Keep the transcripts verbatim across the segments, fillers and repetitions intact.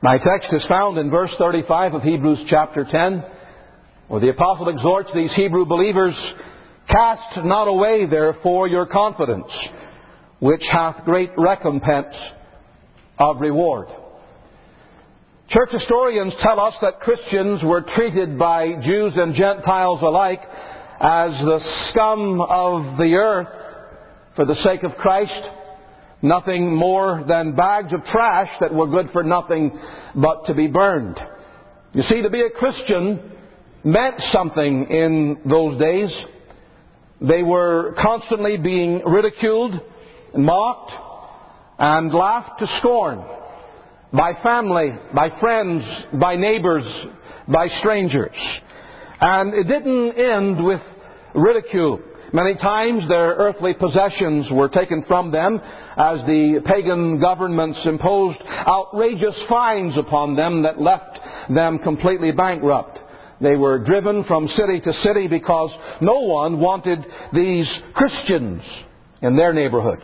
My text is found in verse thirty-five of Hebrews chapter ten, where the apostle exhorts these Hebrew believers, "Cast not away therefore your confidence, which hath great recompense of reward." Church historians tell us that Christians were treated by Jews and Gentiles alike as the scum of the earth for the sake of Christ. Nothing more than bags of trash that were good for nothing but to be burned. You see, to be a Christian meant something in those days. They were constantly being ridiculed, mocked, and laughed to scorn by family, by friends, by neighbors, by strangers. And it didn't end with ridicule. Many times their earthly possessions were taken from them as the pagan governments imposed outrageous fines upon them that left them completely bankrupt. They were driven from city to city because no one wanted these Christians in their neighborhoods.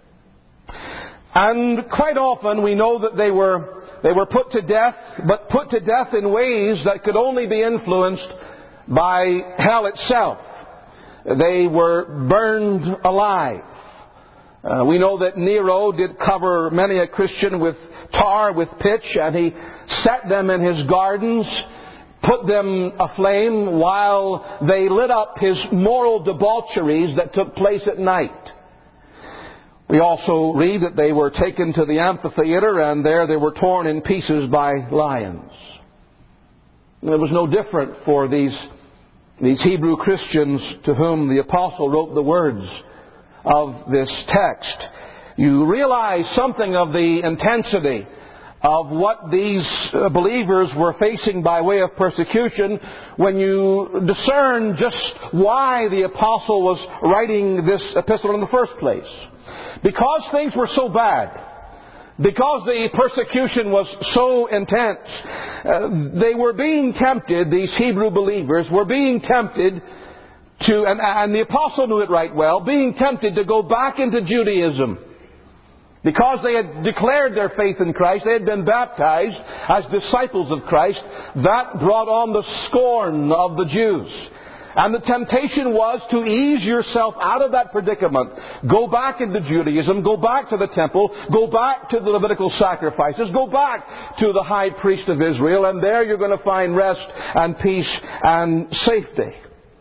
And quite often we know that they were they were put to death, but put to death in ways that could only be influenced by hell itself. They were burned alive. Uh, we know that Nero did cover many a Christian with tar, with pitch, and he set them in his gardens, put them aflame while they lit up his moral debaucheries that took place at night. We also read that they were taken to the amphitheater, and there they were torn in pieces by lions. It was no different for these These Hebrew Christians to whom the apostle wrote the words of this text. You realize something of the intensity of what these believers were facing by way of persecution when you discern just why the apostle was writing this epistle in the first place. Because things were so bad, because the persecution was so intense, uh, they were being tempted, these Hebrew believers were being tempted to, and, and the apostle knew it right well, being tempted to go back into Judaism. Because they had declared their faith in Christ, they had been baptized as disciples of Christ, that brought on the scorn of the Jews. And the temptation was to ease yourself out of that predicament. Go back into Judaism, go back to the temple, go back to the Levitical sacrifices, go back to the high priest of Israel, and there you're going to find rest and peace and safety.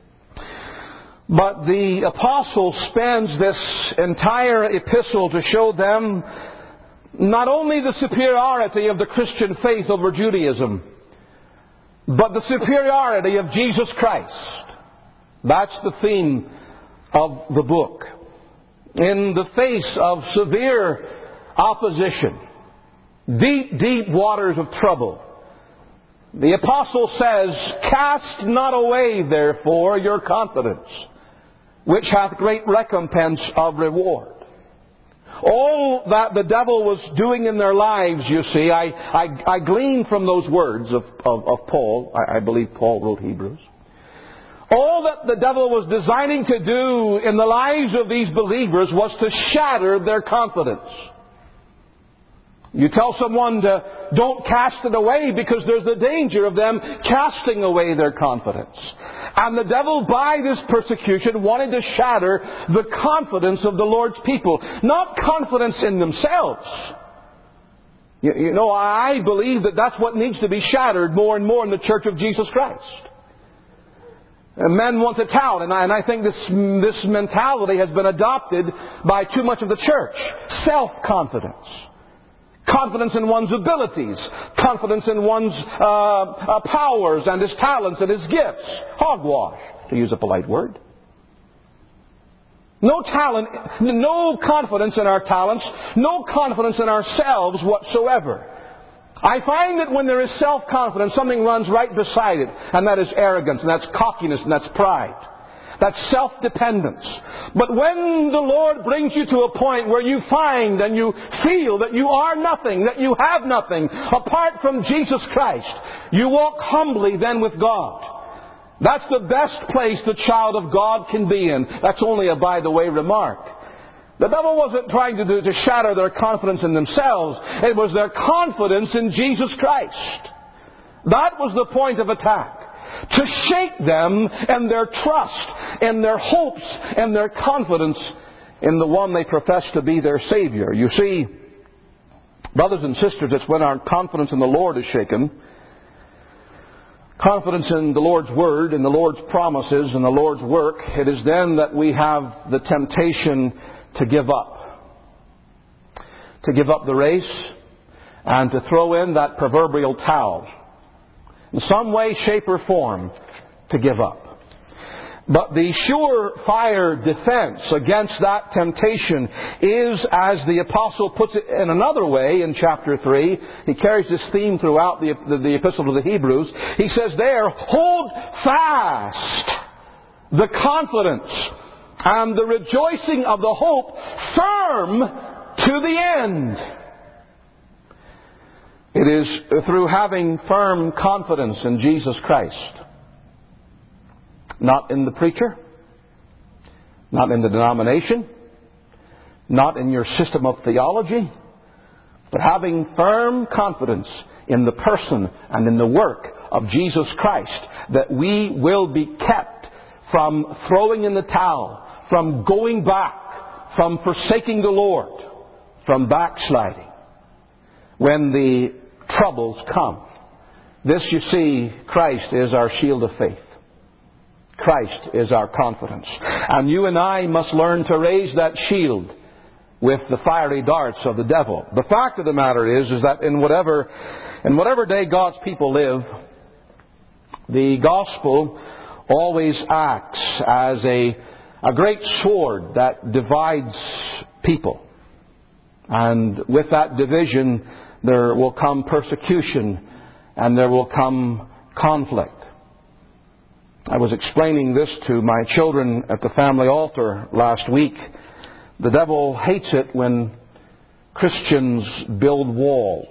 But the apostle spends this entire epistle to show them not only the superiority of the Christian faith over Judaism, but the superiority of Jesus Christ. That's the theme of the book. In the face of severe opposition, deep, deep waters of trouble, the apostle says, "Cast not away, therefore, your confidence, which hath great recompense of reward." All that the devil was doing in their lives, you see, I, I, I glean from those words of, of, of Paul. I, I believe Paul wrote Hebrews. All that the devil was designing to do in the lives of these believers was to shatter their confidence. You tell someone to don't cast it away because there's the danger of them casting away their confidence. And the devil, by this persecution, wanted to shatter the confidence of the Lord's people. Not confidence in themselves. You, you know, I believe that that's what needs to be shattered more and more in the Church of Jesus Christ. And men want to tout, and I, and I think this, this mentality has been adopted by too much of the church. Self-confidence. Confidence in one's abilities. Confidence in one's uh, uh, powers and his talents and his gifts. Hogwash, to use a polite word. No talent, no confidence in our talents, no confidence in ourselves whatsoever. I find that when there is self-confidence, something runs right beside it, and that is arrogance, and that's cockiness, and that's pride. That's self-dependence. But when the Lord brings you to a point where you find and you feel that you are nothing, that you have nothing apart from Jesus Christ, you walk humbly then with God. That's the best place the child of God can be in. That's only a by-the-way remark. The devil wasn't trying to, do, to shatter their confidence in themselves. It was their confidence in Jesus Christ. That was the point of attack. To shake them in their trust, in their hopes, and their confidence in the one they profess to be their Savior. You see, brothers and sisters, it's when our confidence in the Lord is shaken, confidence in the Lord's Word, in the Lord's promises, and the Lord's work, it is then that we have the temptation to give up. To give up the race and to throw in that proverbial towel. In some way, shape, or form, to give up. But the surefire defense against that temptation is, as the Apostle puts it in another way in chapter three, he carries this theme throughout the, the, the Epistle to the Hebrews. He says there, hold fast the confidence and the rejoicing of the hope firm to the end. It is through having firm confidence in Jesus Christ. Not in the preacher, not in the denomination, not in your system of theology, but having firm confidence in the person and in the work of Jesus Christ, that we will be kept from throwing in the towel, from going back, from forsaking the Lord, from backsliding when the troubles come. This, you see, Christ is our shield of faith. Christ is our confidence. And you and I must learn to raise that shield with the fiery darts of the devil. The fact of the matter is, is that in whatever, in whatever day God's people live, the gospel always acts as a, a great sword that divides people. And with that division, there will come persecution and there will come conflict. I was explaining this to my children at the family altar last week. The devil hates it when Christians build walls.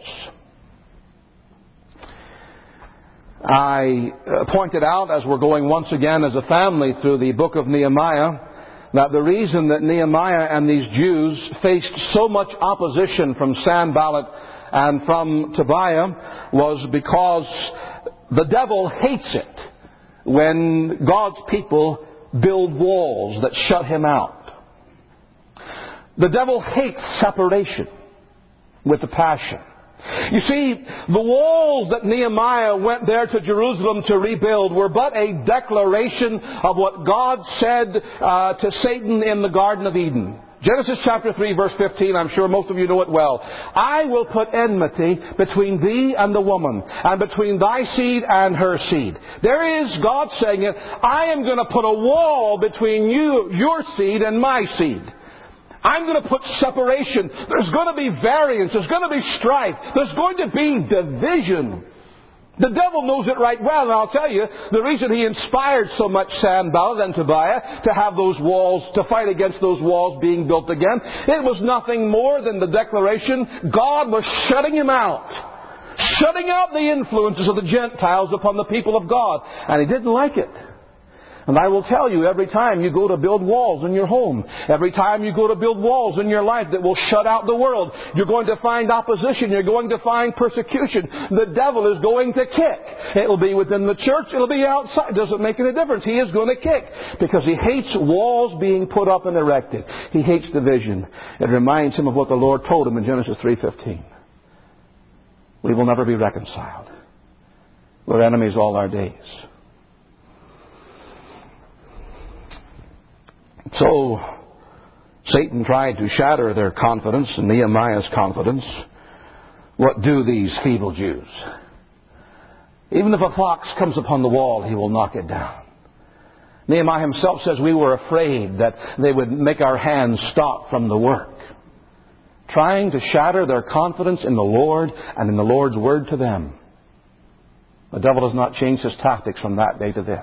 I pointed out, as we're going once again as a family through the book of Nehemiah, that the reason that Nehemiah and these Jews faced so much opposition from Sanballat and from Tobiah was because the devil hates it when God's people build walls that shut him out. The devil hates separation with a passion. You see, the walls that Nehemiah went there to Jerusalem to rebuild were but a declaration of what God said uh, to Satan in the Garden of Eden. Genesis chapter three, verse fifteen, I'm sure most of you know it well. I will put enmity between thee and the woman, and between thy seed and her seed. There is God saying it, I am going to put a wall between you, your seed, and my seed. I'm going to put separation. There's going to be variance. There's going to be strife. There's going to be division. The devil knows it right well, and I'll tell you, the reason he inspired so much Sanballat and Tobiah to have those walls, to fight against those walls being built again, it was nothing more than the declaration God was shutting him out. Shutting out the influences of the Gentiles upon the people of God. And he didn't like it. And I will tell you, every time you go to build walls in your home, every time you go to build walls in your life that will shut out the world, you're going to find opposition, you're going to find persecution. The devil is going to kick. It'll be within the church, it'll be outside. It doesn't make any difference. He is going to kick because he hates walls being put up and erected. He hates division. It reminds him of what the Lord told him in Genesis three fifteen. We will never be reconciled. We're enemies all our days. So, Satan tried to shatter their confidence and Nehemiah's confidence. What do these feeble Jews? Even if a fox comes upon the wall, he will knock it down. Nehemiah himself says we were afraid that they would make our hands stop from the work. Trying to shatter their confidence in the Lord and in the Lord's word to them. The devil has not changed his tactics from that day to this.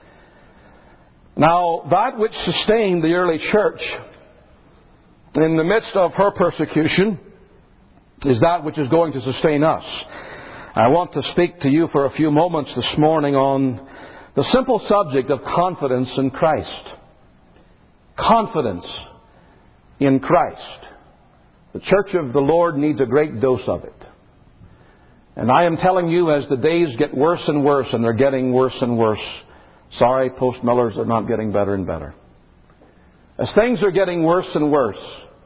Now, that which sustained the early church in the midst of her persecution is that which is going to sustain us. I want to speak to you for a few moments this morning on the simple subject of confidence in Christ. Confidence in Christ. The church of the Lord needs a great dose of it. And I am telling you, as the days get worse and worse, and they're getting worse and worse, sorry, Post Millers are not getting better and better. As things are getting worse and worse,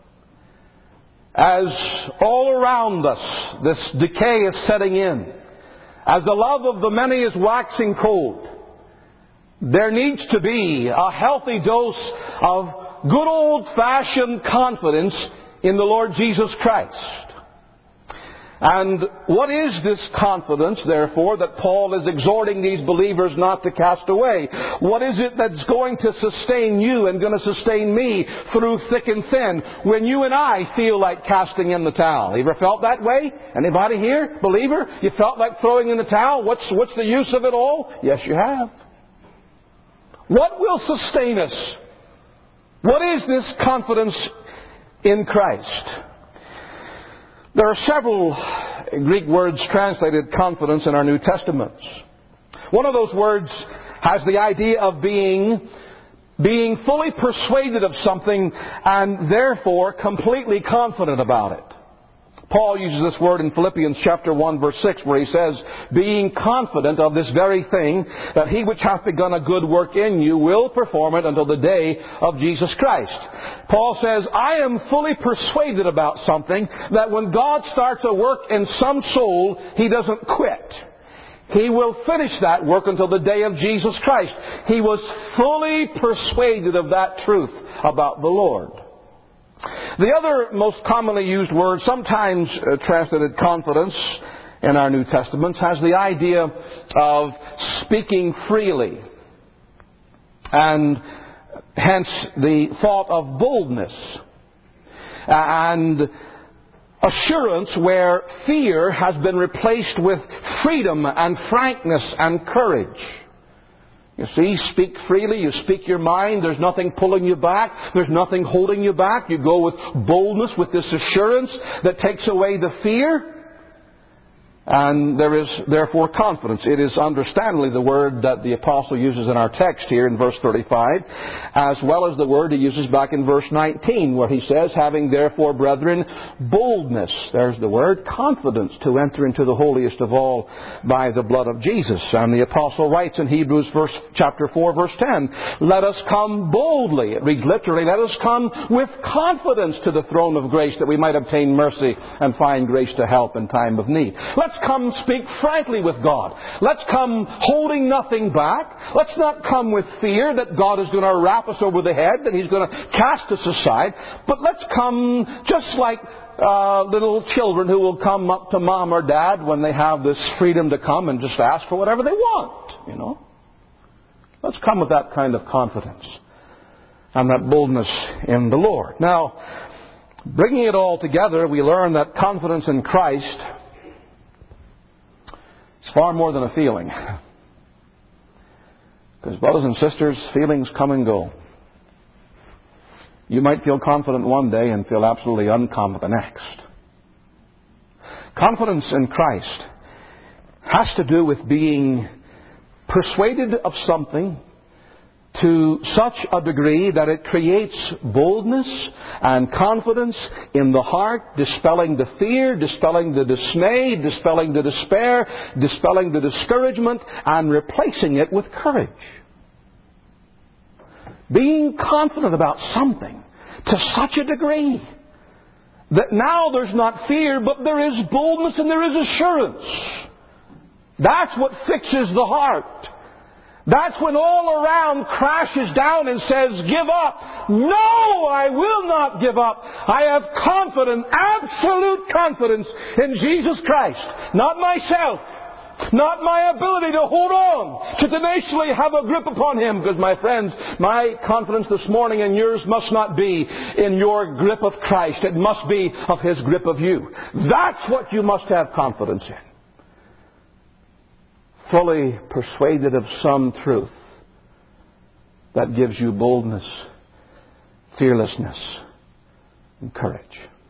as all around us this decay is setting in, as the love of the many is waxing cold, there needs to be a healthy dose of good old-fashioned confidence in the Lord Jesus Christ. And what is this confidence, therefore, that Paul is exhorting these believers not to cast away? What is it that's going to sustain you and going to sustain me through thick and thin when you and I feel like casting in the towel? You ever felt that way? Anybody here, believer? You felt like throwing in the towel? What's, what's the use of it all? Yes, you have. What will sustain us? What is this confidence in Christ? There are several Greek words translated confidence in our New Testaments. One of those words has the idea of being, being fully persuaded of something and therefore completely confident about it. Paul uses this word in Philippians chapter one verse six, where he says, being confident of this very thing, that he which hath begun a good work in you will perform it until the day of Jesus Christ. Paul says, I am fully persuaded about something, that when God starts a work in some soul, He doesn't quit. He will finish that work until the day of Jesus Christ. He was fully persuaded of that truth about the Lord. The other most commonly used word, sometimes uh, translated confidence in our New Testaments, has the idea of speaking freely, and hence the thought of boldness and assurance, where fear has been replaced with freedom and frankness and courage. You see, speak freely, you speak your mind, there's nothing pulling you back, there's nothing holding you back. You go with boldness, with this assurance that takes away the fear. And there is therefore confidence. It is understandably the word that the apostle uses in our text here in verse thirty-five, as well as the word he uses back in verse nineteen, where he says, having therefore, brethren, boldness, there's the word, confidence, to enter into the holiest of all by the blood of Jesus. And the apostle writes in Hebrews verse, chapter four, verse ten, let us come boldly. It reads literally, let us come with confidence to the throne of grace, that we might obtain mercy and find grace to help in time of need. Let's come speak frankly with God. Let's come holding nothing back. Let's not come with fear that God is going to rap us over the head, that He's going to cast us aside. But let's come just like uh, little children who will come up to mom or dad when they have this freedom to come and just ask for whatever they want, you know. Let's come with that kind of confidence and that boldness in the Lord. Now, bringing it all together, we learn that confidence in Christ it's far more than a feeling. Because, brothers and sisters, feelings come and go. You might feel confident one day and feel absolutely unconfident the next. Confidence in Christ has to do with being persuaded of something to such a degree that it creates boldness and confidence in the heart, dispelling the fear, dispelling the dismay, dispelling the despair, dispelling the discouragement, and replacing it with courage. Being confident about something to such a degree that now there's not fear, but there is boldness and there is assurance. That's what fixes the heart. That's when all around crashes down and says, give up. No, I will not give up. I have confidence, absolute confidence in Jesus Christ. Not myself. Not my ability to hold on, to tenaciously have a grip upon Him. Because, my friends, my confidence this morning and yours must not be in your grip of Christ. It must be of His grip of you. That's what you must have confidence in. Fully persuaded of some truth that gives you boldness, fearlessness, and courage.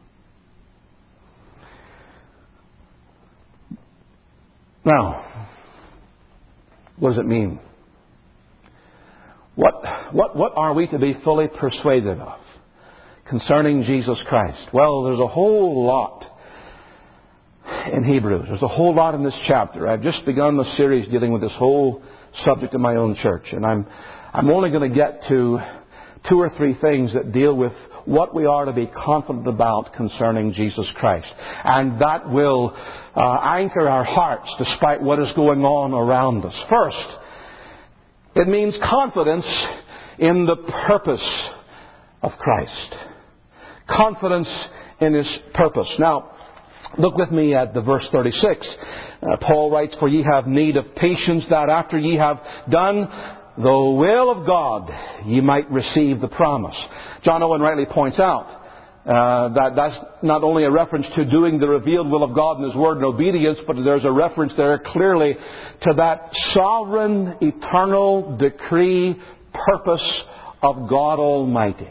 Now, what does it mean? What, what, what are we to be fully persuaded of? concerning Jesus Christ. Well, there's a whole lot in Hebrews. There's a whole lot in this chapter. I've just begun the series dealing with this whole subject in my own church. And I'm, I'm only going to get to two or three things that deal with what we are to be confident about concerning Jesus Christ. And that will uh, anchor our hearts despite what is going on around us. First, it means confidence in the purpose of Christ. Confidence in His purpose. Now, look with me at the verse thirty-six. Uh, Paul writes, "For ye have need of patience, that after ye have done the will of God, ye might receive the promise." John Owen rightly points out uh, that that's not only a reference to doing the revealed will of God in His Word in obedience, but there's a reference there clearly to that sovereign, eternal decree, purpose of God Almighty.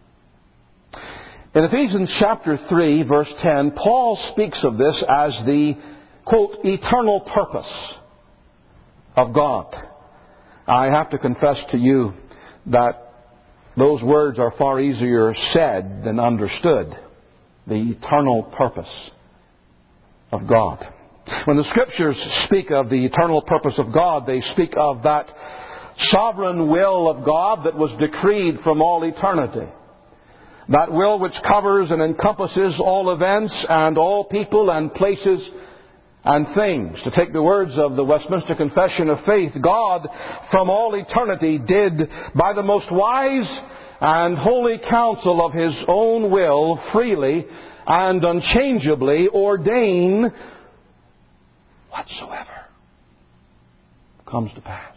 In Ephesians chapter three, verse ten, Paul speaks of this as the, quote, eternal purpose of God. I have to confess to you that those words are far easier said than understood. The eternal purpose of God. When the Scriptures speak of the eternal purpose of God, they speak of that sovereign will of God that was decreed from all eternity. That will which covers and encompasses all events and all people and places and things. To take the words of the Westminster Confession of Faith, God from all eternity did, by the most wise and holy counsel of His own will, freely and unchangeably ordain whatsoever comes to pass.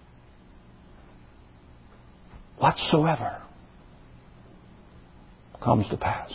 Whatsoever comes to pass.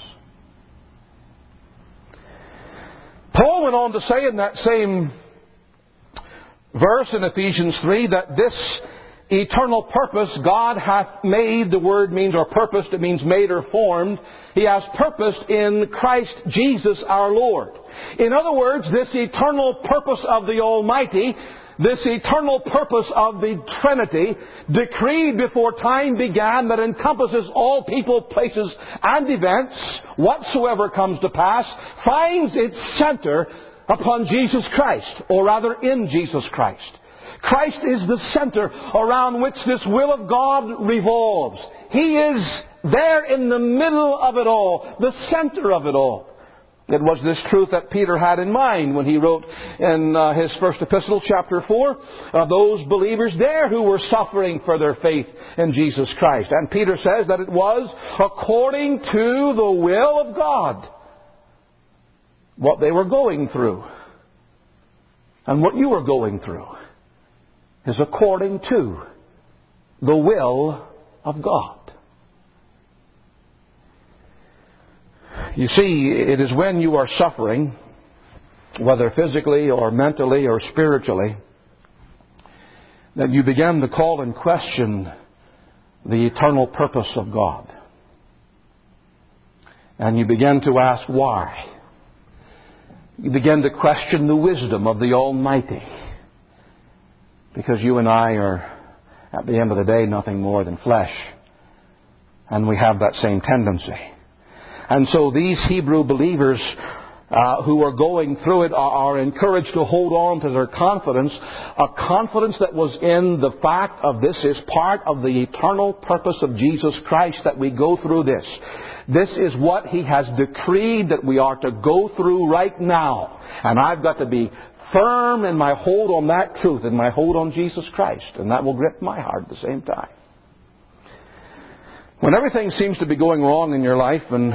Paul went on to say in that same verse in Ephesians three that this eternal purpose God hath made, the word means, or purposed, it means made or formed. He has purposed in Christ Jesus our Lord. In other words, this eternal purpose of the Almighty, this eternal purpose of the Trinity, decreed before time began, that encompasses all people, places, and events, whatsoever comes to pass, finds its center upon Jesus Christ, or rather in Jesus Christ. Christ is the center around which this will of God revolves. He is there in the middle of it all, the center of it all. It was this truth that Peter had in mind when he wrote in uh, his first epistle, chapter four, of those believers there who were suffering for their faith in Jesus Christ. And Peter says that it was according to the will of God what they were going through. And what you are going through is according to the will of God. You see, it is when you are suffering, whether physically or mentally or spiritually, that you begin to call in question the eternal purpose of God. And you begin to ask why. You begin to question the wisdom of the Almighty. Because you and I are, at the end of the day, nothing more than flesh. And we have that same tendency. And so these Hebrew believers uh, who are going through it are, are encouraged to hold on to their confidence, a confidence that was in the fact of this is part of the eternal purpose of Jesus Christ, that we go through this. This is what He has decreed that we are to go through right now. And I've got to be firm in my hold on that truth, in my hold on Jesus Christ. And that will grip my heart at the same time. When everything seems to be going wrong in your life, and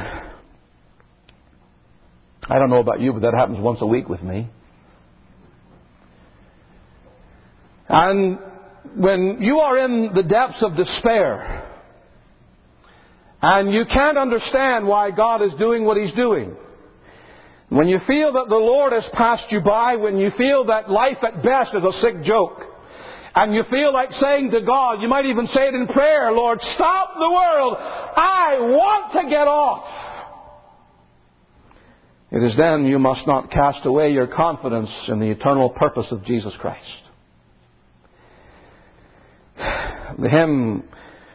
I don't know about you, but that happens once a week with me. And when you are in the depths of despair, and you can't understand why God is doing what He's doing, when you feel that the Lord has passed you by, when you feel that life at best is a sick joke, and you feel like saying to God, you might even say it in prayer, Lord, stop the world. I want to get off. It is then you must not cast away your confidence in the eternal purpose of Jesus Christ. The hymn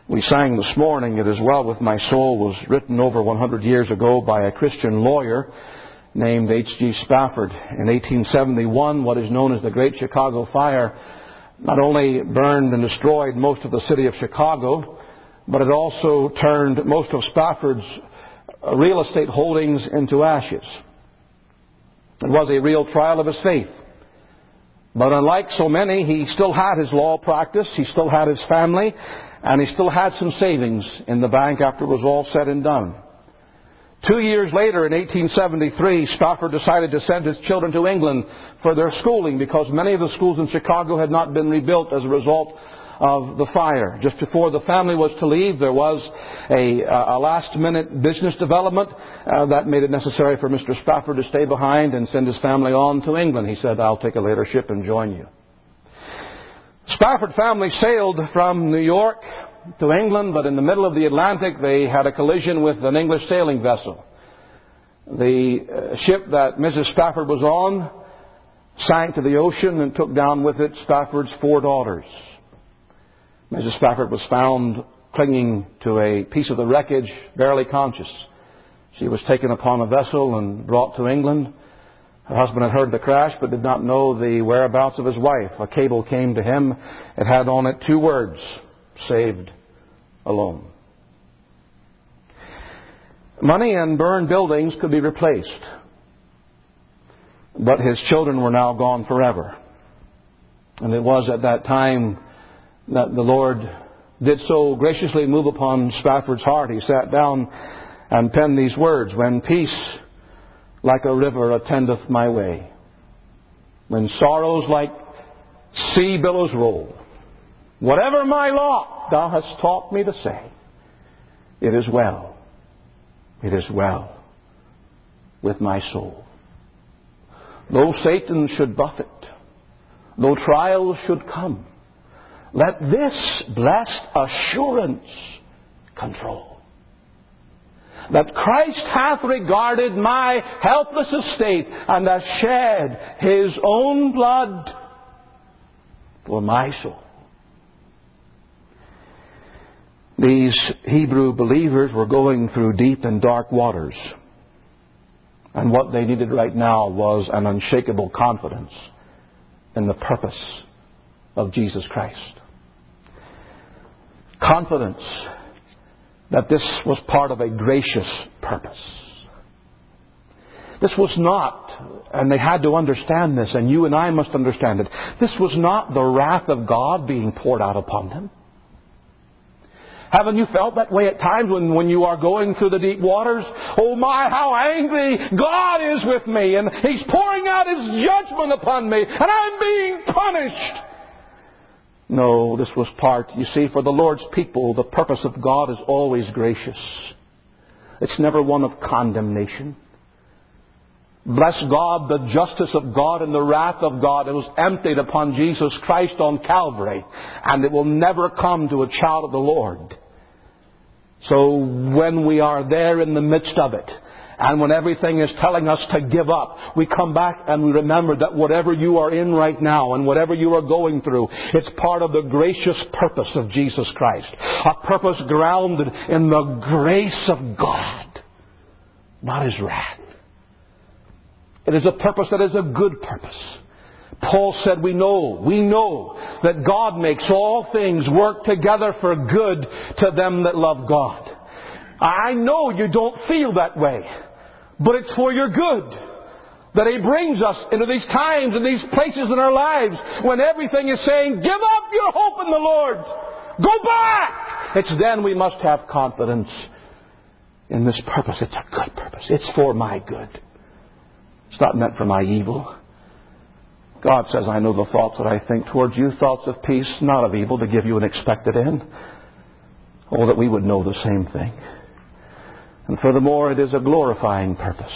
We sang this morning, "It Is Well With My Soul," was written over one hundred years ago by a Christian lawyer named H G Spafford. In eighteen seventy-one, what is known as the Great Chicago Fire not only burned and destroyed most of the city of Chicago, but it also turned most of Spafford's real estate holdings into ashes. It was a real trial of his faith. But unlike so many, he still had his law practice, he still had his family, and he still had some savings in the bank after it was all said and done. Two years later, in eighteen seventy-three, Spafford decided to send his children to England for their schooling because many of the schools in Chicago had not been rebuilt as a result of the fire. Just before the family was to leave, there was a, a last-minute business development uh, that made it necessary for Mister Spafford to stay behind and send his family on to England. He said, "I'll take a later ship and join you." Spafford family sailed from New York to England, but in the middle of the Atlantic they had a collision with an English sailing vessel. The uh, ship that Missus Spafford was on sank to the ocean and took down with it Spafford's four daughters. Missus Spafford was found clinging to a piece of the wreckage, barely conscious. She was taken upon a vessel and brought to England. Her husband had heard the crash but did not know the whereabouts of his wife. A cable came to him. It had on it two words: "Saved alone." Money and burned buildings could be replaced, but his children were now gone forever. And it was at that time that the Lord did so graciously move upon Spafford's heart. He sat down and penned these words: "When peace like a river attendeth my way, when sorrows like sea billows roll, whatever my lot thou hast taught me to say, it is well, it is well with my soul. Though Satan should buffet, though trials should come, let this blessed assurance control, that Christ hath regarded my helpless estate and hath shed His own blood for my soul." These Hebrew believers were going through deep and dark waters. And what they needed right now was an unshakable confidence in the purpose of Jesus Christ. Confidence that this was part of a gracious purpose. This was not, and they had to understand this, and you and I must understand it, this was not the wrath of God being poured out upon them. Haven't you felt that way at times when, when you are going through the deep waters? Oh my, how angry God is with me, and He's pouring out His judgment upon me, and I'm being punished. No, this was part, you see, for the Lord's people, the purpose of God is always gracious. It's never one of condemnation. Bless God, the justice of God and the wrath of God, it was emptied upon Jesus Christ on Calvary, and it will never come to a child of the Lord. So when we are there in the midst of it, and when everything is telling us to give up, we come back and we remember that whatever you are in right now and whatever you are going through, it's part of the gracious purpose of Jesus Christ. A purpose grounded in the grace of God, not His wrath. It is a purpose that is a good purpose. Paul said, we know, we know that God makes all things work together for good to them that love God. I know you don't feel that way, but it's for your good that He brings us into these times and these places in our lives when everything is saying, give up your hope in the Lord. Go back. It's then we must have confidence in this purpose. It's a good purpose. It's for my good. It's not meant for my evil. God says, I know the thoughts that I think towards you, thoughts of peace, not of evil, to give you an expected end. Oh, that we would know the same thing. And furthermore, it is a glorifying purpose.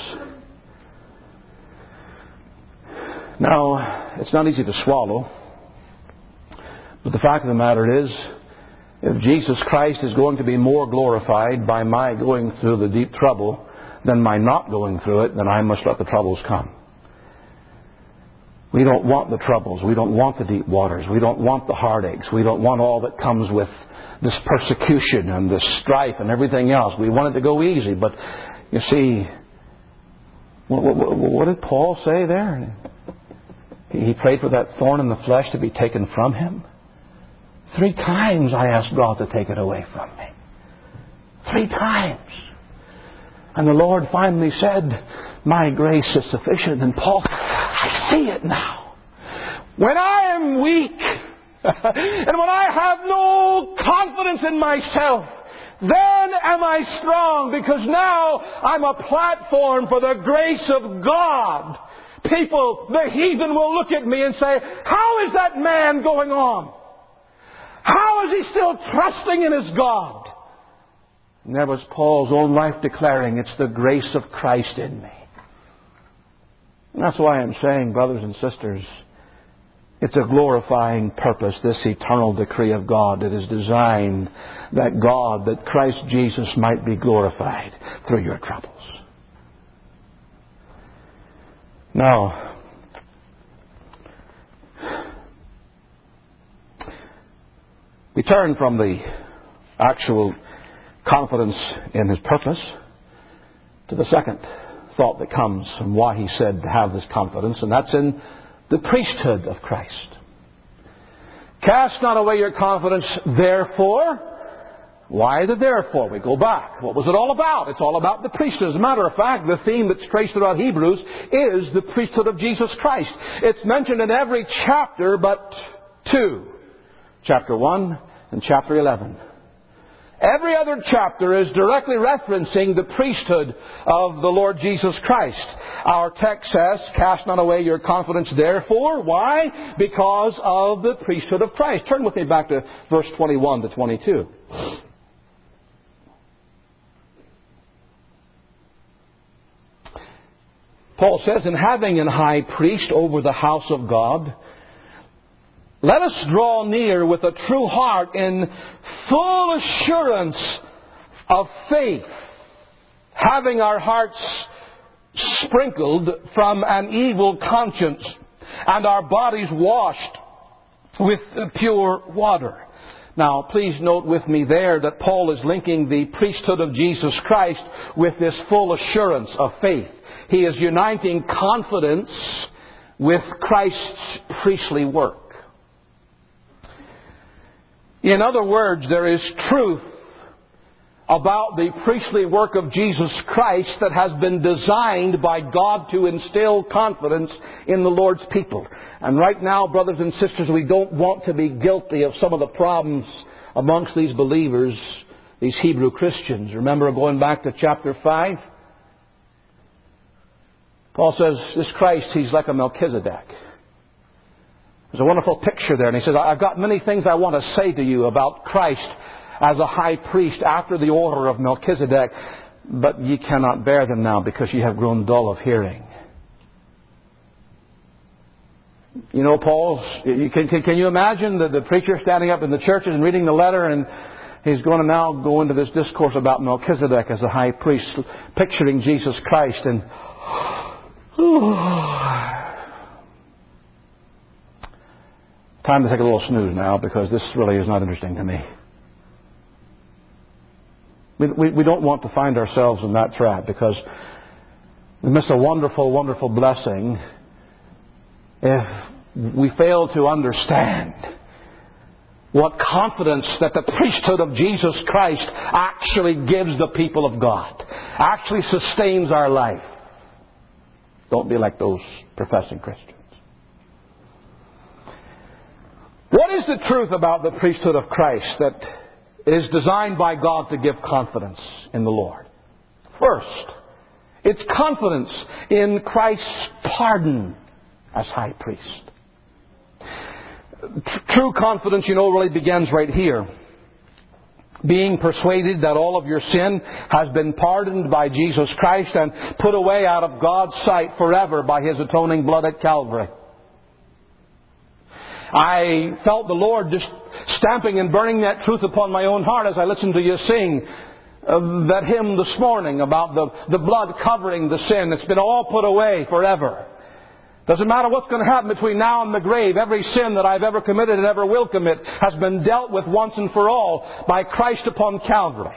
Now, it's not easy to swallow, but the fact of the matter is, if Jesus Christ is going to be more glorified by my going through the deep trouble than my not going through it, then I must let the troubles come. We don't want the troubles. We don't want the deep waters. We don't want the heartaches. We don't want all that comes with this persecution and this strife and everything else. We want it to go easy. But you see, what, what, what did Paul say there? He prayed for that thorn in the flesh to be taken from him. Three times I asked God to take it away from me. Three times. And the Lord finally said, my grace is sufficient. And Paul, I see it now. When I am weak, and when I have no confidence in myself, then am I strong, because now I'm a platform for the grace of God. People, the heathen, will look at me and say, how is that man going on? How is he still trusting in his God? And that was Paul's own life declaring, it's the grace of Christ in me. And that's why I'm saying, brothers and sisters, it's a glorifying purpose, this eternal decree of God that is designed that God, that Christ Jesus might be glorified through your troubles. Now, we turn from the actual confidence in His purpose to the second thought that comes and why He said to have this confidence, and that's in the priesthood of Christ. Cast not away your confidence, therefore. Why the therefore? We go back. What was it all about? It's all about the priesthood. As a matter of fact, the theme that's traced throughout Hebrews is the priesthood of Jesus Christ. It's mentioned in every chapter but two. Chapter one and chapter eleven. Every other chapter is directly referencing the priesthood of the Lord Jesus Christ. Our text says, cast not away your confidence therefore. Why? Because of the priesthood of Christ. Turn with me back to verse twenty-one to twenty-two. Paul says, and having an high priest over the house of God, let us draw near with a true heart in full assurance of faith, having our hearts sprinkled from an evil conscience and our bodies washed with pure water. Now, please note with me there that Paul is linking the priesthood of Jesus Christ with this full assurance of faith. He is uniting confidence with Christ's priestly work. In other words, there is truth about the priestly work of Jesus Christ that has been designed by God to instill confidence in the Lord's people. And right now, brothers and sisters, we don't want to be guilty of some of the problems amongst these believers, these Hebrew Christians. Remember going back to chapter five? Paul says, this Christ, He's like a Melchizedek. There's a wonderful picture there. And he says, I've got many things I want to say to you about Christ as a high priest after the order of Melchizedek, but ye cannot bear them now because ye have grown dull of hearing. You know, Paul's, can, can, can you imagine the, the preacher standing up in the churches and reading the letter, and he's going to now go into this discourse about Melchizedek as a high priest, picturing Jesus Christ, and time to take a little snooze now, because this really is not interesting to me. We, we, we don't want to find ourselves in that trap, because we miss a wonderful, wonderful blessing if we fail to understand what confidence that the priesthood of Jesus Christ actually gives the people of God, actually sustains our life. Don't be like those professing Christians. What is the truth about the priesthood of Christ that is designed by God to give confidence in the Lord? First, it's confidence in Christ's pardon as high priest. True confidence, you know, really begins right here. Being persuaded that all of your sin has been pardoned by Jesus Christ and put away out of God's sight forever by His atoning blood at Calvary. I felt the Lord just stamping and burning that truth upon my own heart as I listened to you sing uh, that hymn this morning about the, the blood covering the sin. It's been all put away forever. Doesn't matter what's going to happen between now and the grave. Every sin that I've ever committed and ever will commit has been dealt with once and for all by Christ upon Calvary.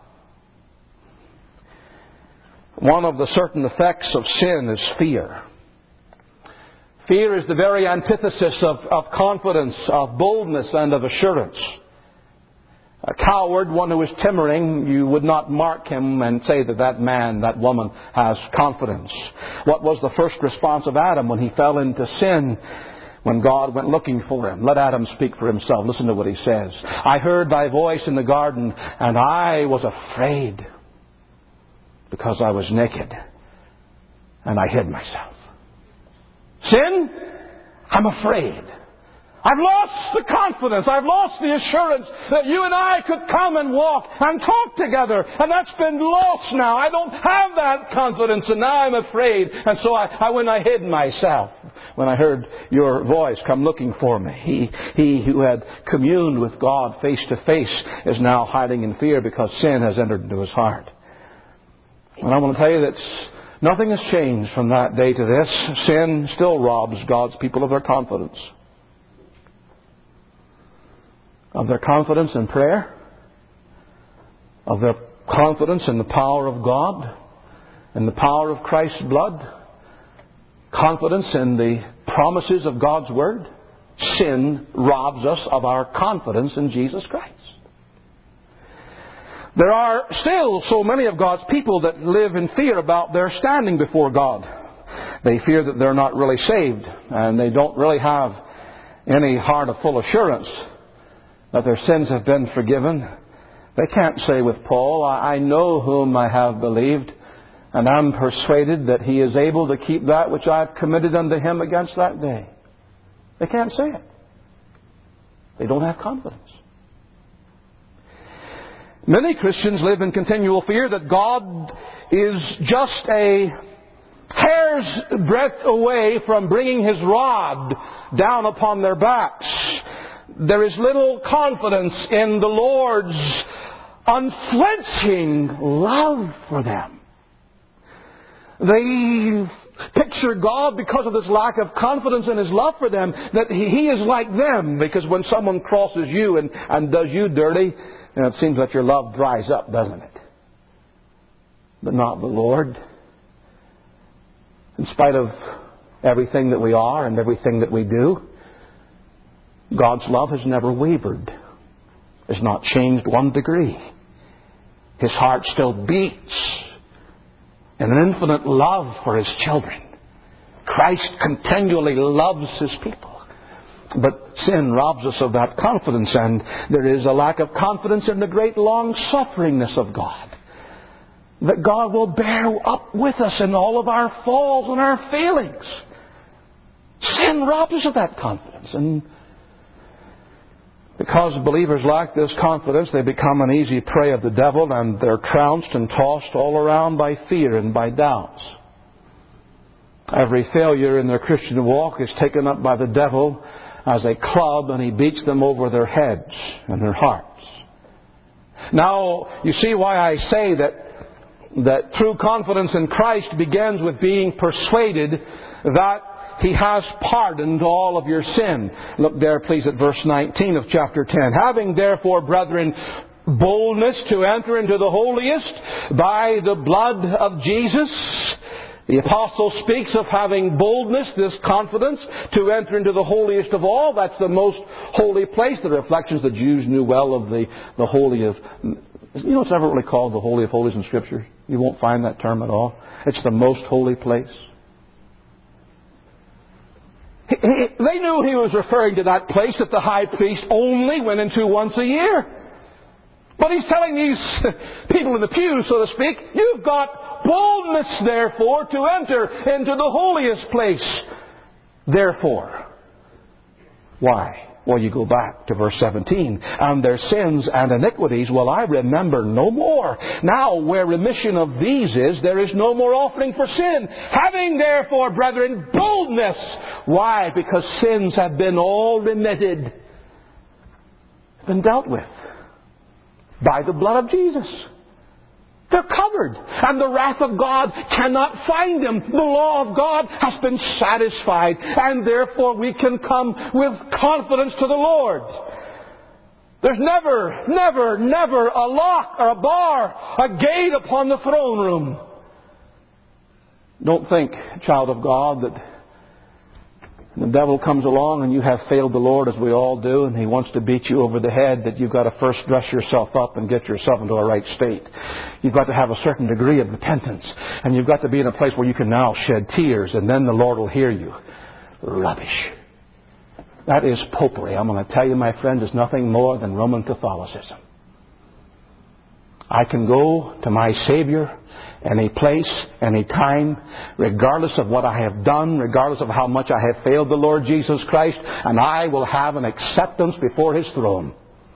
One of the certain effects of sin is fear. Fear is the very antithesis of, of confidence, of boldness, and of assurance. A coward, one who is timmering, you would not mark him and say that that man, that woman has confidence. What was the first response of Adam when he fell into sin? When God went looking for him. Let Adam speak for himself. Listen to what he says. I heard thy voice in the garden, and I was afraid because I was naked, and I hid myself. Sin? I'm afraid. I've lost the confidence. I've lost the assurance that you and I could come and walk and talk together. And that's been lost now. I don't have that confidence, and now I'm afraid. And so I, I when I hid myself, when I heard your voice come looking for me. He, he who had communed with God face to face is now hiding in fear because sin has entered into his heart. And I want to tell you that nothing has changed from that day to this. Sin still robs God's people of their confidence. Of their confidence in prayer. Of their confidence in the power of God. In the power of Christ's blood. Confidence in the promises of God's Word. Sin robs us of our confidence in Jesus Christ. There are still so many of God's people that live in fear about their standing before God. They fear that they're not really saved, and they don't really have any heart of full assurance that their sins have been forgiven. They can't say with Paul, I know whom I have believed, and I'm persuaded that he is able to keep that which I have committed unto him against that day. They can't say it. They don't have confidence. Many Christians live in continual fear that God is just a hair's breadth away from bringing His rod down upon their backs. There is little confidence in the Lord's unflinching love for them. They picture God, because of this lack of confidence in His love for them, that He is like them. Because when someone crosses you and, and does you dirty, you know, it seems like your love dries up, doesn't it? But not the Lord. In spite of everything that we are and everything that we do, God's love has never wavered. Has not changed one degree. His heart still beats in an infinite love for His children. Christ continually loves His people. But sin robs us of that confidence, and there is a lack of confidence in the great long-sufferingness of God. That God will bear up with us in all of our falls and our failings. Sin robs us of that confidence. And because believers lack this confidence, they become an easy prey of the devil, and they're trounced and tossed all around by fear and by doubts. Every failure in their Christian walk is taken up by the devil as a club, and he beats them over their heads and their hearts. Now, you see why I say that that true confidence in Christ begins with being persuaded that He has pardoned all of your sin. Look there, please, at verse nineteen of chapter ten. Having therefore, brethren, boldness to enter into the holiest by the blood of Jesus. The apostle speaks of having boldness, this confidence, to enter into the holiest of all. That's the most holy place. The reflections the Jews knew well of the, the holy of... You know, it's never really called the Holy of Holies in Scripture. You won't find that term at all. It's the most holy place. He, he, they knew he was referring to that place that the high priest only went into once a year. But he's telling these people in the pew, so to speak, you've got boldness, therefore, to enter into the holiest place. Therefore. Why? Well, you go back to verse seventeen. And their sins and iniquities will I remember no more. Now, where remission of these is, there is no more offering for sin. Having, therefore, brethren, boldness. Why? Because sins have been all remitted. Been dealt with by the blood of Jesus. They're covered. And the wrath of God cannot find them. The law of God has been satisfied. And therefore we can come with confidence to the Lord. There's never, never, never a lock or a bar, a gate upon the throne room. Don't think, child of God, that the devil comes along and you have failed the Lord, as we all do, and he wants to beat you over the head, that you've got to first dress yourself up and get yourself into a right state. You've got to have a certain degree of repentance. And you've got to be in a place where you can now shed tears, and then the Lord will hear you. Rubbish. That is popery. I'm going to tell you, my friend, is nothing more than Roman Catholicism. I can go to my Savior any place, any time, regardless of what I have done, regardless of how much I have failed the Lord Jesus Christ, and I will have an acceptance before His throne.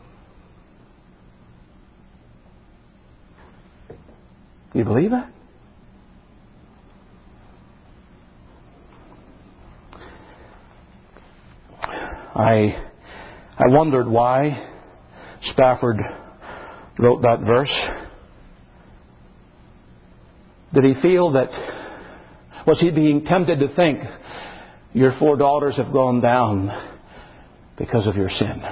You believe that? I I wondered why Spafford wrote that verse. Did he feel that, was he being tempted to think, your four daughters have gone down because of your sin?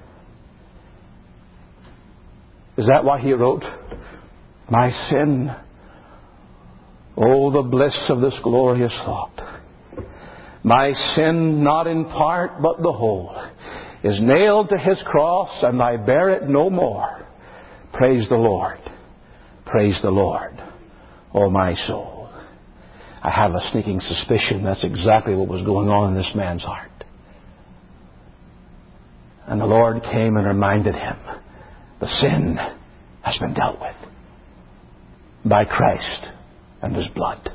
Is that why he wrote, my sin, oh, the bliss of this glorious thought. My sin, not in part but the whole, is nailed to His cross, and I bear it no more. Praise the Lord. Praise the Lord, oh my soul. I have a sneaking suspicion that's exactly what was going on in this man's heart. And the Lord came and reminded him, the sin has been dealt with by Christ and His blood.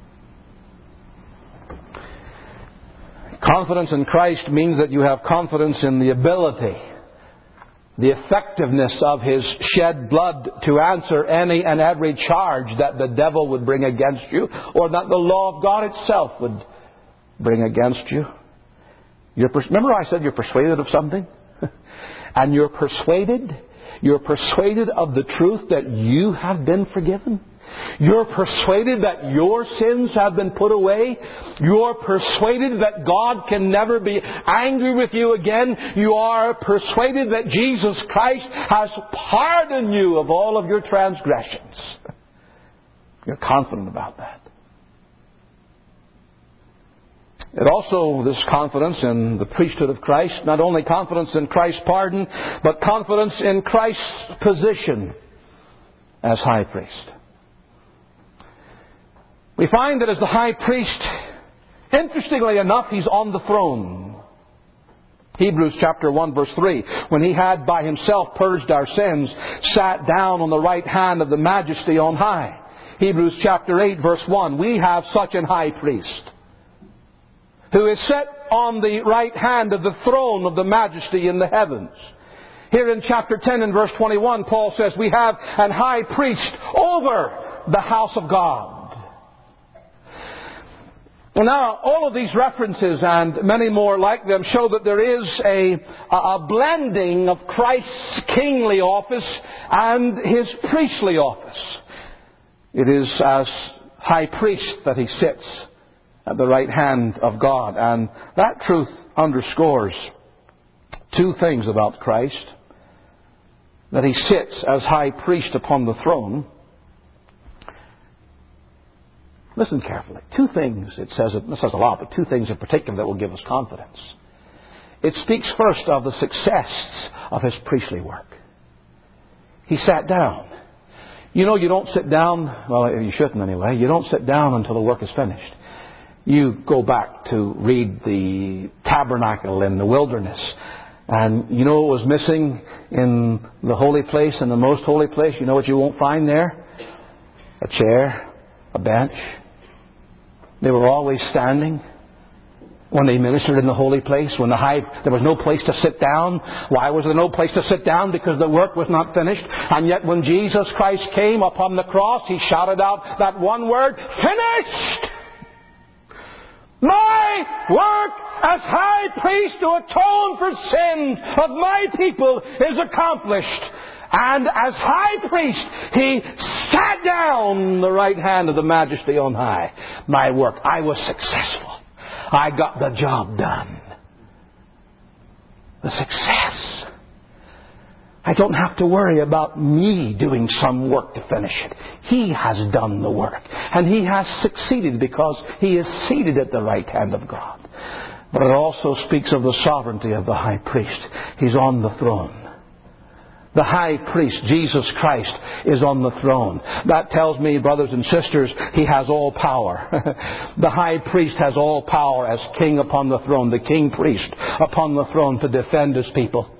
Confidence in Christ means that you have confidence in the ability, the effectiveness of His shed blood to answer any and every charge that the devil would bring against you, or that the law of God itself would bring against you. You're pers- Remember I said you're persuaded of something? And you're persuaded, you're persuaded of the truth that you have been forgiven. You're persuaded that your sins have been put away. You're persuaded that God can never be angry with you again. You are persuaded that Jesus Christ has pardoned you of all of your transgressions. You're confident about that. It also, this confidence in the priesthood of Christ, not only confidence in Christ's pardon, but confidence in Christ's position as high priest. We find that as the high priest, interestingly enough, He's on the throne. Hebrews chapter one verse three, when He had by Himself purged our sins, sat down on the right hand of the Majesty on high. Hebrews chapter eight verse one, we have such an high priest, who is set on the right hand of the throne of the Majesty in the heavens. Here in chapter ten and verse twenty-one, Paul says, we have an high priest over the house of God. Now, all of these references and many more like them show that there is a, a blending of Christ's kingly office and His priestly office. It is as high priest that He sits at the right hand of God. And that truth underscores two things about Christ. That He sits as high priest upon the throne. Listen carefully. Two things, it says, it says a lot, but two things in particular that will give us confidence. It speaks first of the success of His priestly work. He sat down. You know, you don't sit down, well, you shouldn't anyway, you don't sit down until the work is finished. You go back to read the tabernacle in the wilderness. And you know what was missing in the holy place, in the most holy place? You know what you won't find there? A chair, a bench. They were always standing when they ministered in the holy place. When the high, there was no place to sit down. Why was there no place to sit down? Because the work was not finished. And yet when Jesus Christ came upon the cross, He shouted out that one word, finished! My work as high priest to atone for sins of my people is accomplished. And as high priest, he sat down on the right hand of the Majesty on high. My work, I was successful. I got the job done. The success. I don't have to worry about me doing some work to finish it. He has done the work. And He has succeeded because He is seated at the right hand of God. But it also speaks of the sovereignty of the high priest. He's on the throne. The high priest, Jesus Christ, is on the throne. That tells me, brothers and sisters, He has all power. The high priest has all power as king upon the throne, the king priest upon the throne to defend His people.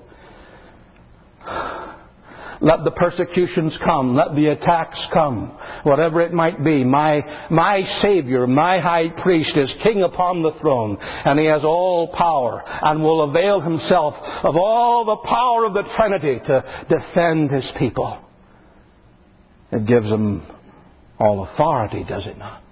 Let the persecutions come. Let the attacks come. Whatever it might be. My, my Savior, my high priest is king upon the throne. And He has all power and will avail Himself of all the power of the Trinity to defend His people. It gives Him all authority, does it not?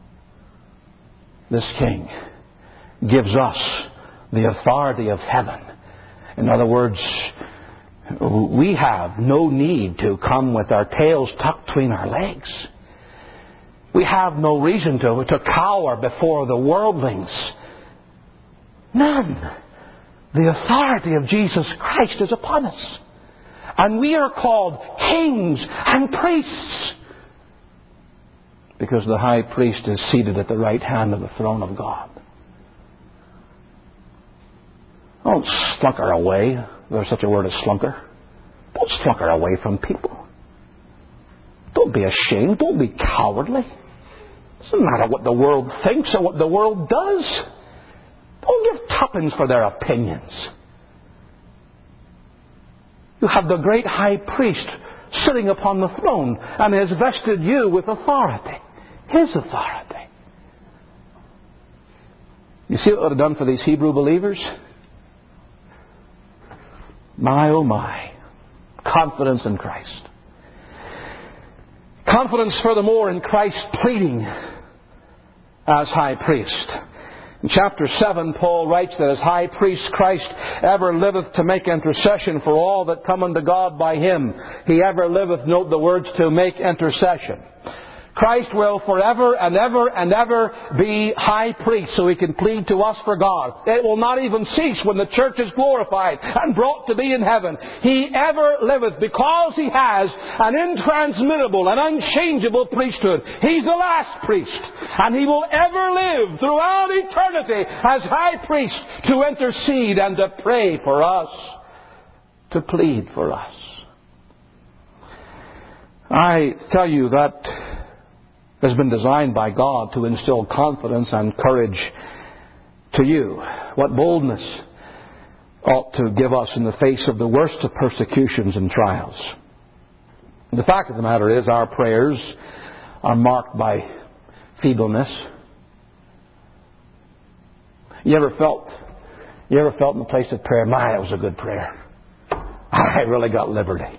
This King gives us the authority of heaven. In other words, we have no need to come with our tails tucked between our legs. We have no reason to, to cower before the worldlings. None. The authority of Jesus Christ is upon us. And we are called kings and priests because the high priest is seated at the right hand of the throne of God. Don't slunker away. There's such a word as slunker. Don't slunker away from people. Don't be ashamed. Don't be cowardly. It doesn't matter what the world thinks or what the world does. Don't give tuppence for their opinions. You have the great high priest sitting upon the throne and has vested you with authority. His authority. You see what it would have done for these Hebrew believers? My, oh my. Confidence in Christ. Confidence, furthermore, in Christ pleading as high priest. In chapter seven, Paul writes that as high priest Christ ever liveth to make intercession for all that come unto God by Him. He ever liveth, note the words, to make intercession. Christ will forever and ever and ever be high priest so He can plead to us for God. It will not even cease when the church is glorified and brought to be in heaven. He ever liveth because He has an intransmittable and unchangeable priesthood. He's the last priest. And He will ever live throughout eternity as high priest to intercede and to pray for us, to plead for us. I tell you that has been designed by God to instill confidence and courage to you. What boldness ought to give us in the face of the worst of persecutions and trials. The fact of the matter is our prayers are marked by feebleness. You ever felt, you ever felt in the place of prayer, my, that was a good prayer. I really got liberty.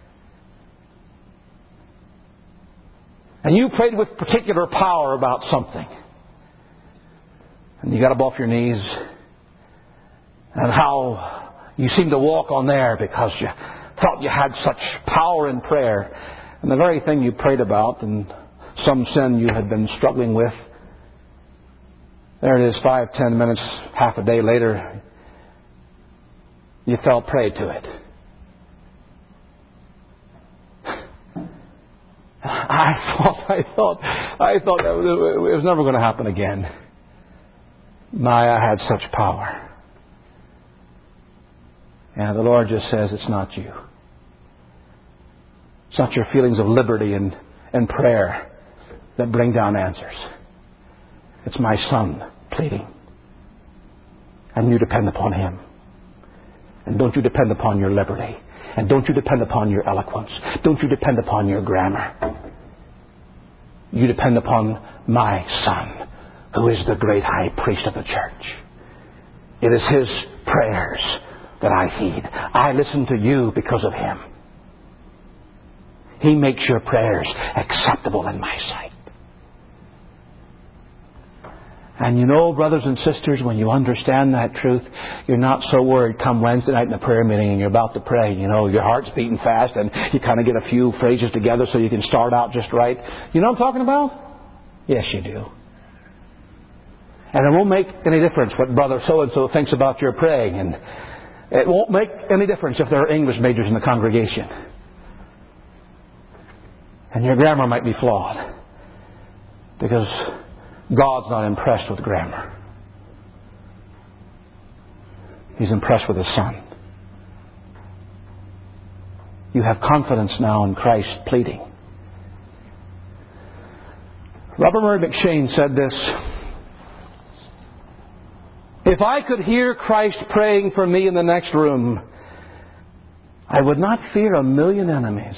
And you prayed with particular power about something. And you got up off your knees. And how you seemed to walk on there because you thought you had such power in prayer. And the very thing you prayed about and some sin you had been struggling with, there it is, five, ten minutes, half a day later, you fell prey to it. I thought, I thought, I thought that it was never going to happen again. My, I had such power. And the Lord just says, it's not you. It's not your feelings of liberty and, and prayer that bring down answers. It's my Son pleading. And you depend upon Him. And don't you depend upon your liberty. And don't you depend upon your eloquence. Don't you depend upon your grammar. You depend upon my Son, who is the great high priest of the church. It is His prayers that I heed. I listen to you because of Him. He makes your prayers acceptable in my sight. And you know, brothers and sisters, when you understand that truth, you're not so worried come Wednesday night in the prayer meeting and you're about to pray. You know, your heart's beating fast and you kind of get a few phrases together so you can start out just right. You know what I'm talking about? Yes, you do. And it won't make any difference what brother so-and-so thinks about your praying. And it won't make any difference if there are English majors in the congregation. And your grammar might be flawed. Because God's not impressed with grammar. He's impressed with His Son. You have confidence now in Christ pleading. Robert Murray McCheyne said this: if I could hear Christ praying for me in the next room, I would not fear a million enemies.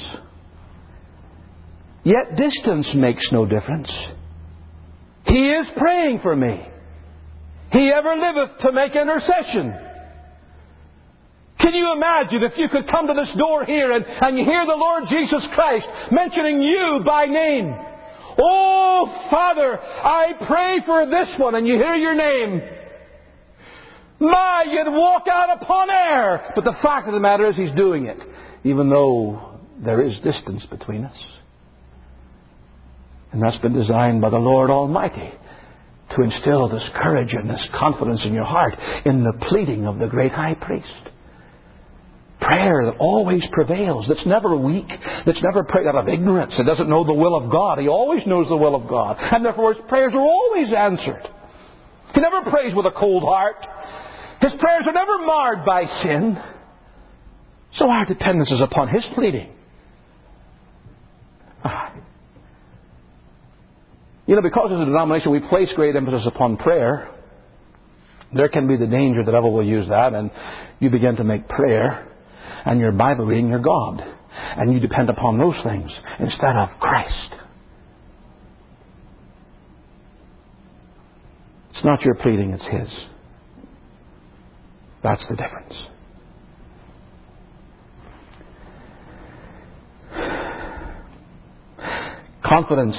Yet distance makes no difference. He is praying for me. He ever liveth to make intercession. Can you imagine if you could come to this door here and, and you hear the Lord Jesus Christ mentioning you by name? Oh, Father, I pray for this one, and you hear your name. My, you'd walk out upon air. But the fact of the matter is He's doing it, even though there is distance between us. And that's been designed by the Lord Almighty to instill this courage and this confidence in your heart in the pleading of the great high priest. Prayer that always prevails, that's never weak, that's never prayed out of ignorance, that doesn't know the will of God. He always knows the will of God. And therefore His prayers are always answered. He never prays with a cold heart. His prayers are never marred by sin. So our dependence is upon His pleading. Ah. You know, because as a denomination we place great emphasis upon prayer, there can be the danger the devil will use that, and you begin to make prayer and your Bible reading your God. And you depend upon those things instead of Christ. It's not your pleading, it's His. That's the difference. Confidence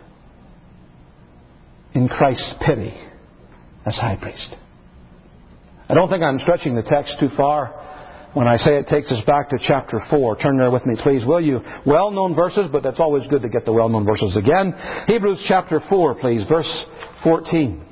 in Christ's pity as high priest. I don't think I'm stretching the text too far when I say it takes us back to chapter four. Turn there with me, please, will you? Well-known verses, but that's always good to get the well-known verses again. Hebrews chapter four, please, verse fourteen.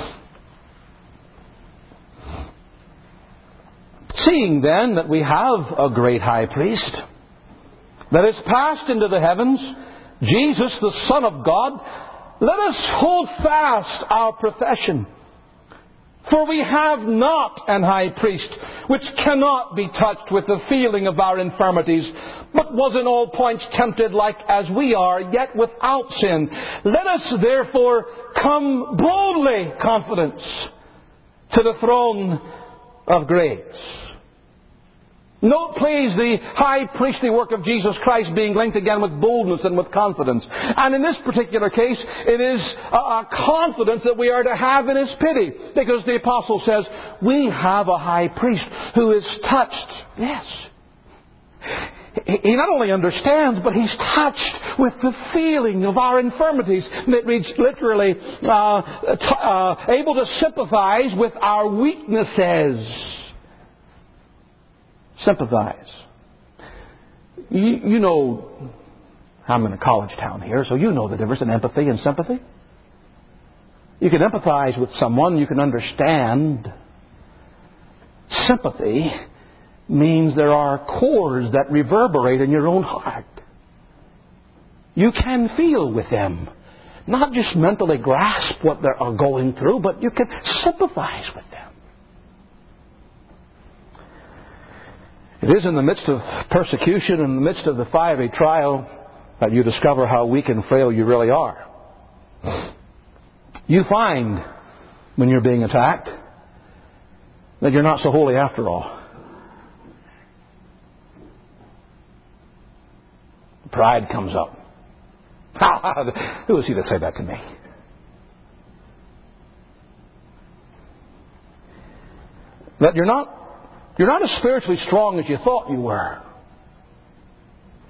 Seeing then that we have a great high priest that is passed into the heavens, Jesus, the Son of God, let us hold fast our profession. For we have not an high priest which cannot be touched with the feeling of our infirmities, but was in all points tempted like as we are, yet without sin. Let us therefore come boldly, confidence, to the throne of grace. Note, please, the high priestly work of Jesus Christ being linked again with boldness and with confidence. And in this particular case, it is a confidence that we are to have in His pity. Because the Apostle says, we have a high priest who is touched. Yes. He not only understands, but He's touched with the feeling of our infirmities. It reads literally, uh, t- uh, able to sympathize with our weaknesses. Sympathize. You, you know, I'm in a college town here, so you know the difference in empathy and sympathy. You can empathize with someone, you can understand. Sympathy means there are chords that reverberate in your own heart. You can feel with them. Not just mentally grasp what they are going through, but you can sympathize with them. It is in the midst of persecution, in the midst of the fiery trial, that you discover how weak and frail you really are. You find, when you're being attacked, that you're not so holy after all. Pride comes up. Who is he to say that to me? That you're not You're not as spiritually strong as you thought you were.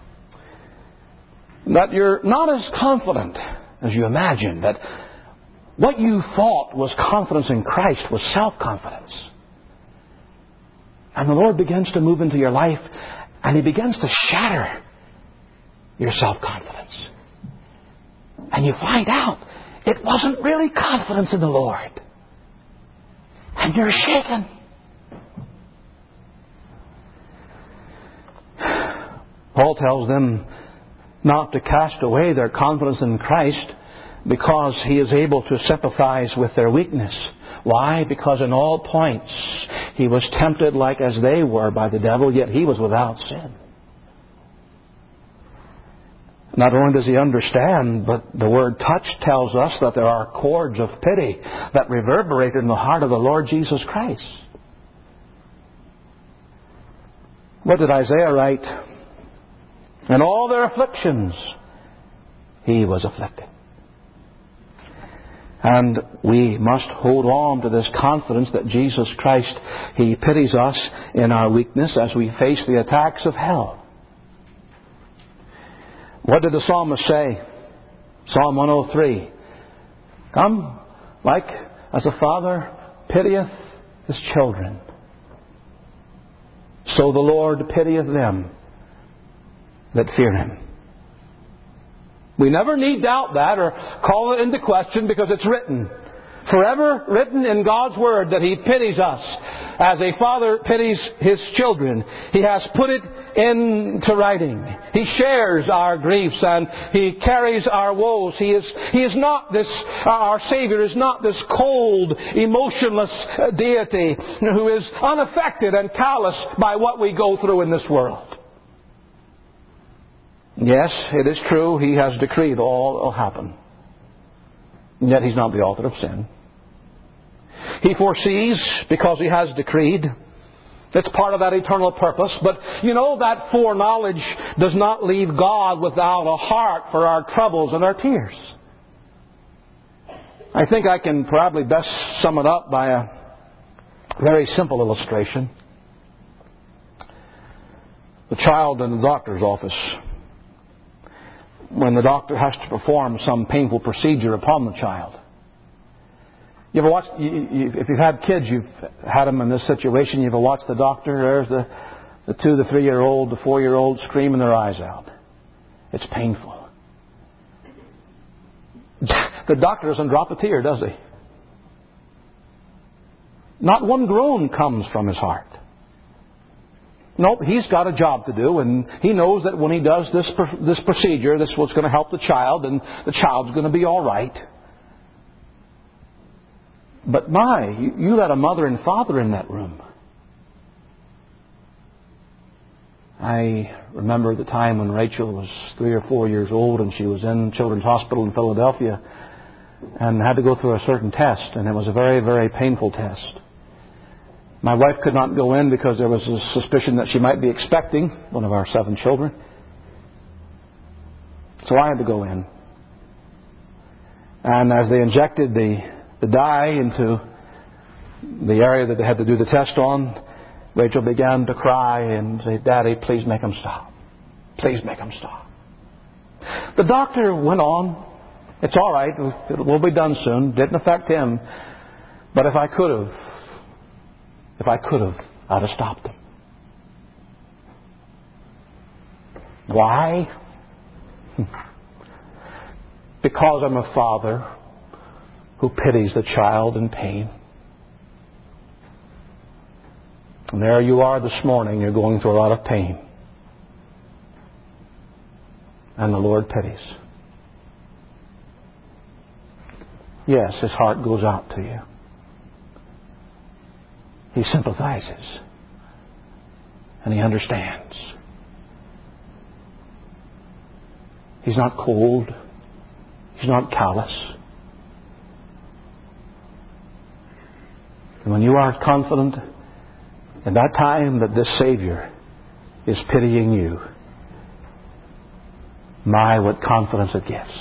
That you're not as confident as you imagined. That What you thought was confidence in Christ was self-confidence. And the Lord begins to move into your life, and He begins to shatter your self-confidence. And you find out it wasn't really confidence in the Lord. And you're shaken. Paul tells them not to cast away their confidence in Christ, because He is able to sympathize with their weakness. Why? Because in all points He was tempted like as they were by the devil, yet He was without sin. Not only does He understand, but the word touch tells us that there are chords of pity that reverberate in the heart of the Lord Jesus Christ. What did Isaiah write? In all their afflictions, He was afflicted. And we must hold on to this confidence that Jesus Christ, He pities us in our weakness as we face the attacks of hell. What did the psalmist say? Psalm one oh three. Come, like as a father pitieth his children, so the Lord pitieth them that fear Him. We never need doubt that or call it into question, because it's written. Forever written in God's Word that He pities us as a father pities his children. He has put it into writing. He shares our griefs and He carries our woes. He is, he is not this, our Savior is not this cold, emotionless deity who is unaffected and callous by what we go through in this world. Yes, it is true, He has decreed all will happen. And yet He's not the author of sin. He foresees because He has decreed. It's part of that eternal purpose. But you know, that foreknowledge does not leave God without a heart for our troubles and our tears. I think I can probably best sum it up by a very simple illustration. The child in the doctor's office, when the doctor has to perform some painful procedure upon the child. You ever watched, you, you, if you've had kids, you've had them in this situation, you ever watched the doctor, there's the, the two, the three-year-old, the four-year-old screaming their eyes out. It's painful. The doctor doesn't drop a tear, does he? Not one groan comes from his heart. Nope, he's got a job to do, and he knows that when he does this this procedure, this is what's going to help the child, and the child's going to be all right. But my, you, you let a mother and father in that room. I remember the time when Rachel was three or four years old, and she was in Children's Hospital in Philadelphia, and had to go through a certain test, and it was a very, very painful test. My wife could not go in because there was a suspicion that she might be expecting one of our seven children. So I had to go in. And as they injected the, the dye into the area that they had to do the test on, Rachel began to cry and say, "Daddy, please make him stop. Please make him stop." The doctor went on. "It's all right. It will be done soon." Didn't affect him. But if I could have, If I could have, I'd have stopped him. Why? Because I'm a father who pities the child in pain. And there you are this morning, you're going through a lot of pain. And the Lord pities. Yes, His heart goes out to you. He sympathizes. And He understands. He's not cold. He's not callous. And when you are confident in that time that this Savior is pitying you, my, what confidence it gives.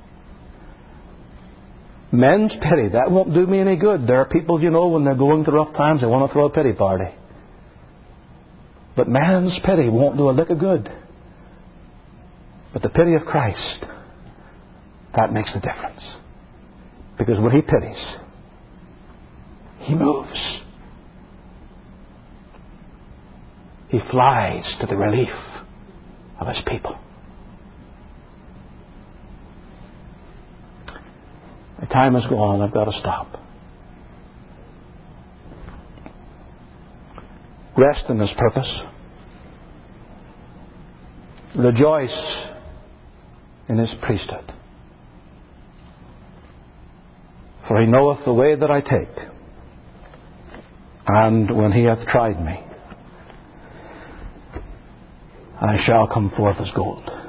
Men's pity, that won't do me any good. There are people, you know, when they're going through rough times, they want to throw a pity party. But man's pity won't do a lick of good. But the pity of Christ, that makes the difference. Because when He pities, He moves. He flies to the relief of His people. The time has gone. I've got to stop. Rest in His purpose. Rejoice in His priesthood. For He knoweth the way that I take. And when He hath tried me, I shall come forth as gold.